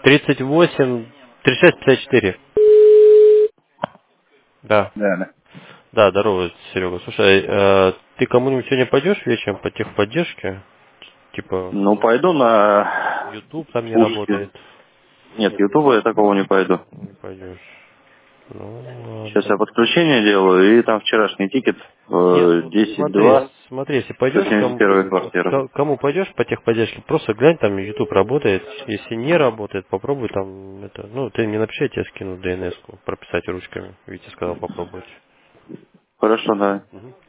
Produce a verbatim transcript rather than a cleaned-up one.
тридцать восемь, тридцать шесть, пятьдесят четыре. Да. Да, да. Да, здорово, Серега. Слушай, э, ты кому-нибудь сегодня пойдешь вечером по техподдержке? Типа, Ну, пойду на YouTube там не узкий. работает. Нет, Ютуба я такого не пойду. Не пойдешь. Ну, Сейчас я ладно. подключение делаю, и там вчерашний тикет Нет, э, ну, десять смотри, два, смотри, если сто пойдешь, семьдесят кому, первая вот квартира. ко- кому пойдешь по техподдержке, просто глянь, там YouTube работает. Если не работает, попробуй там это. Ну, ты мне напиши, я тебе скину ДНС-ку, прописать ручками. Витя сказал попробовать. Хорошо, да. Мгм.